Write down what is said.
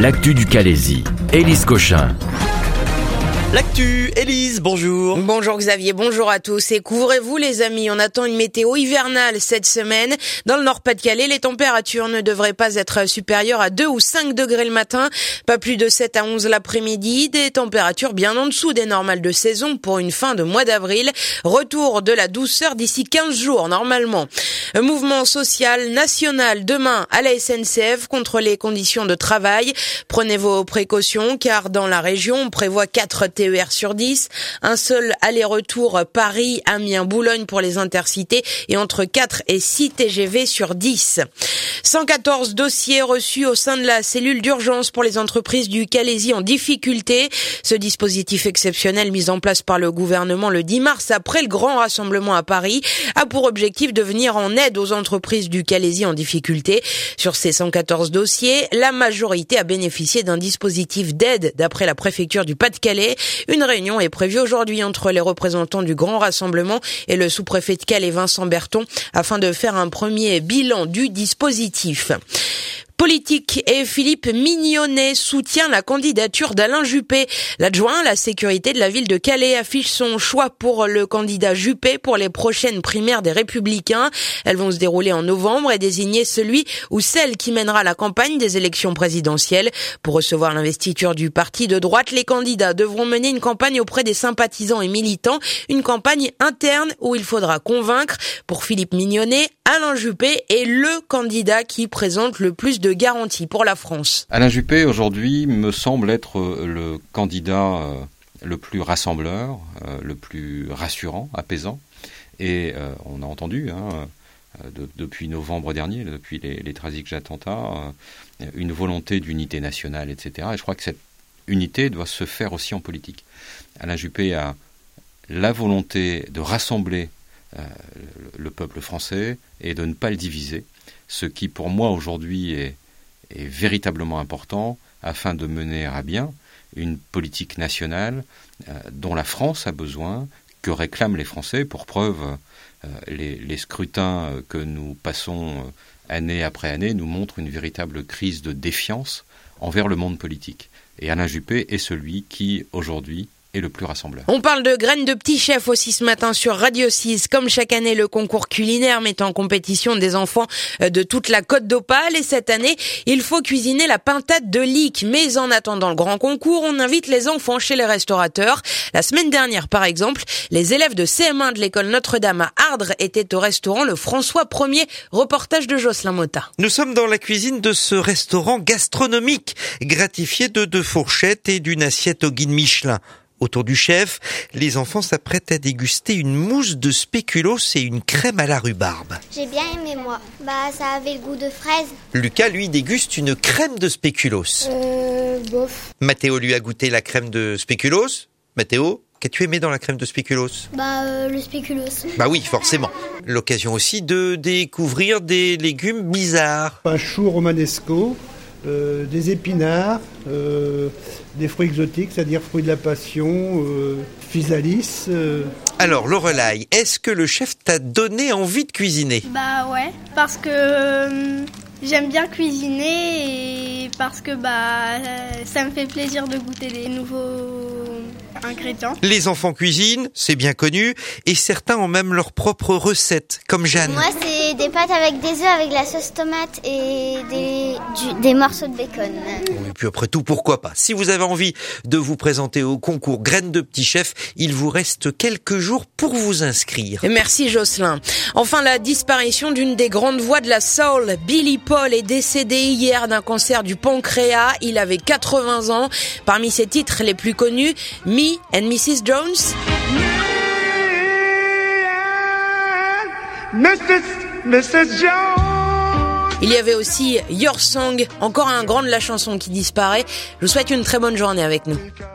l'actu du Calaisis. Élise Cochin. L'actu, Élise, bonjour. Bonjour Xavier, bonjour à tous. Et couvrez-vous les amis, on attend une météo hivernale cette semaine. Dans le Nord-Pas-de-Calais, les températures ne devraient pas être supérieures à 2 ou 5 degrés le matin, pas plus de 7 à 11 l'après-midi, des températures bien en dessous des normales de saison pour une fin de mois d'avril. Retour de la douceur d'ici 15 jours normalement. Un mouvement social national demain à la SNCF contre les conditions de travail. Prenez vos précautions car dans la région, on prévoit 4 TER sur 10, un seul aller-retour Paris-Amiens-Boulogne pour les intercités et entre 4 et 6 TGV sur 10. 114 dossiers reçus au sein de la cellule d'urgence pour les entreprises du Calaisis en difficulté. Ce dispositif exceptionnel mis en place par le gouvernement le 10 mars après le grand rassemblement à Paris a pour objectif de venir en aide aux entreprises du Calaisis en difficulté. Sur ces 114 dossiers, la majorité a bénéficié d'un dispositif d'aide d'après la préfecture du Pas-de-Calais. Une réunion est prévue aujourd'hui entre les représentants du Grand Rassemblement et le sous-préfet de Calais Vincent Berton afin de faire un premier bilan du dispositif. Politique et Philippe Mignonnet soutient la candidature d'Alain Juppé. L'adjoint à la sécurité de la ville de Calais affiche son choix pour le candidat Juppé pour les prochaines primaires des Républicains. Elles vont se dérouler en novembre et désigner celui ou celle qui mènera la campagne des élections présidentielles. Pour recevoir l'investiture du parti de droite, les candidats devront mener une campagne auprès des sympathisants et militants, une campagne interne où il faudra convaincre. Pour Philippe Mignonnet, Alain Juppé est le candidat qui présente le plus de garantie pour la France. Alain Juppé, aujourd'hui, me semble être le candidat le plus rassembleur, le plus rassurant, apaisant. Et on a entendu, depuis novembre dernier, depuis les tragiques attentats, une volonté d'unité nationale, etc. Et je crois que cette unité doit se faire aussi en politique. Alain Juppé a la volonté de rassembler le peuple français et de ne pas le diviser, ce qui pour moi aujourd'hui est véritablement important afin de mener à bien une politique nationale dont la France a besoin, que réclament les Français. Pour preuve, les scrutins que nous passons année après année nous montrent une véritable crise de défiance envers le monde politique. Et Alain Juppé est celui qui, aujourd'hui, est le plus rassembleur. On parle de graines de petits chefs aussi ce matin sur Radio 6. Comme chaque année, le concours culinaire met en compétition des enfants de toute la Côte d'Opale. Et cette année, il faut cuisiner la pintade de Lique. Mais en attendant le grand concours, on invite les enfants chez les restaurateurs. La semaine dernière, par exemple, les élèves de CM1 de l'école Notre-Dame à Ardres étaient au restaurant Le François 1er. Reportage de Jocelyn Motta. Nous sommes dans la cuisine de ce restaurant gastronomique, gratifié de 2 fourchettes et d'une assiette au guide Michelin. Autour du chef, les enfants s'apprêtent à déguster une mousse de spéculoos et une crème à la rhubarbe. J'ai bien aimé moi. Ça avait le goût de fraise. Lucas, lui, déguste une crème de spéculoos. Bof. Mathéo lui a goûté la crème de spéculoos. Mathéo, qu'as-tu aimé dans la crème de spéculoos ? Le spéculoos. Bah oui, forcément. L'occasion aussi de découvrir des légumes bizarres. Un chou romanesco, des épinards, des fruits exotiques, c'est-à-dire fruits de la passion, physalis. Alors, Lorelai, est-ce que le chef t'a donné envie de cuisiner ? Ouais, parce que j'aime bien cuisiner et parce que ça me fait plaisir de goûter des nouveaux ingrédients. Les enfants cuisinent, c'est bien connu, et certains ont même leur propre recette, comme Jeanne. Moi, c'est des pâtes avec des œufs, avec de la sauce tomate et des morceaux de bacon. Et puis après tout, pourquoi pas ? Si vous avez envie de vous présenter au concours Graines de Petits Chefs, il vous reste quelques jours pour vous inscrire. Et merci Jocelyn. Enfin, la disparition d'une des grandes voix de la soul, Billy Paul, est décédé hier d'un cancer du pancréas. Il avait 80 ans. Parmi ses titres les plus connus, Me and Mrs. Jones. Mrs. Jones. Il y avait aussi Your Song, encore un grand de la chanson qui disparaît. Je vous souhaite une très bonne journée avec nous.